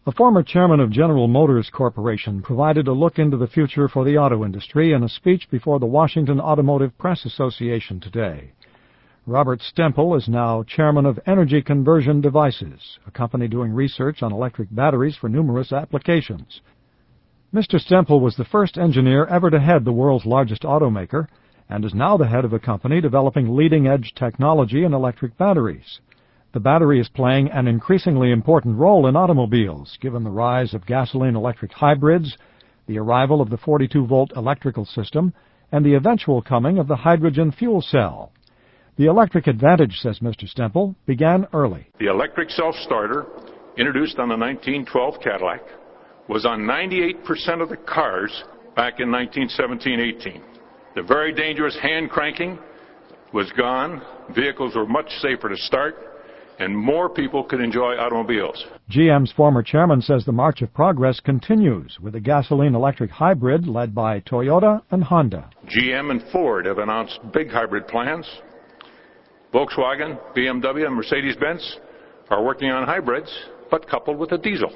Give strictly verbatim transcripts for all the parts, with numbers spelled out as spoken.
A former chairman of General Motors Corporation provided a look into the future for the auto industry in a speech before the Washington Automotive Press Association today. Robert Stempel is now chairman of Energy Conversion Devices, a company doing research on electric batteries for numerous applications. Mister Stempel was the first engineer ever to head the world's largest automaker and is now the head of a company developing leading-edge technology in electric batteries. The battery is playing an increasingly important role in automobiles, given the rise of gasoline-electric hybrids, the arrival of the forty-two volt electrical system, and the eventual coming of the hydrogen fuel cell. The electric advantage, says Mister Stempel, began early. The electric self-starter, introduced on the nineteen twelve Cadillac, was on ninety-eight percent of the cars back in nineteen seventeen eighteen. The very dangerous hand cranking was gone, vehicles were much safer to start, and more people could enjoy automobiles. G M's former chairman says the march of progress continues with a gasoline-electric hybrid led by Toyota and Honda. G M and Ford have announced big hybrid plans. Volkswagen, B M W, and Mercedes-Benz are working on hybrids, but coupled with a diesel.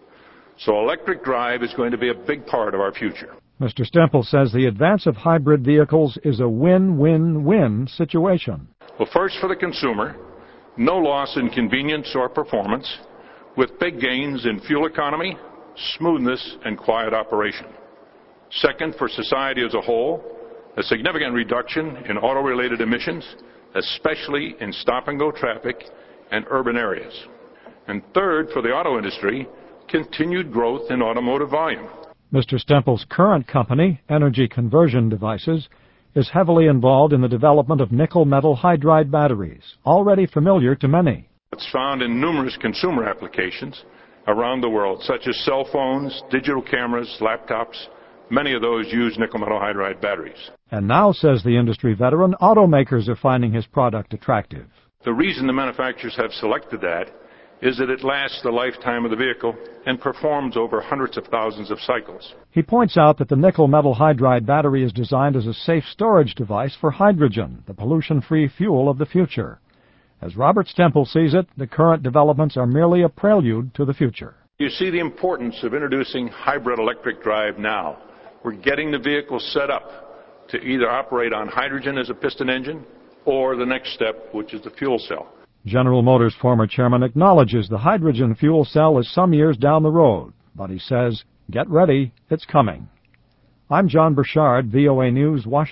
So electric drive is going to be a big part of our future. Mister Stempel says the advance of hybrid vehicles is a win-win-win situation. Well, first for the consumer, no loss in convenience or performance, with big gains in fuel economy, smoothness, and quiet operation. Second, for society as a whole, a significant reduction in auto-related emissions, especially in stop-and-go traffic and urban areas. And third, for the auto industry, continued growth in automotive volume. Mister Stempel's current company, Energy Conversion Devices, is heavily involved in the development of nickel-metal hydride batteries, already familiar to many. It's found in numerous consumer applications around the world, such as cell phones, digital cameras, laptops. Many of those use nickel-metal hydride batteries. And now, says the industry veteran, automakers are finding his product attractive. The reason the manufacturers have selected that is that it lasts the lifetime of the vehicle and performs over hundreds of thousands of cycles. He points out that the nickel-metal hydride battery is designed as a safe storage device for hydrogen, the pollution-free fuel of the future. As Robert Stempel sees it, the current developments are merely a prelude to the future. You see the importance of introducing hybrid electric drive now. We're getting the vehicle set up to either operate on hydrogen as a piston engine or the next step, which is the fuel cell. General Motors' former chairman acknowledges the hydrogen fuel cell is some years down the road, but he says, get ready, it's coming. I'm John Burchard, V O A News, Washington.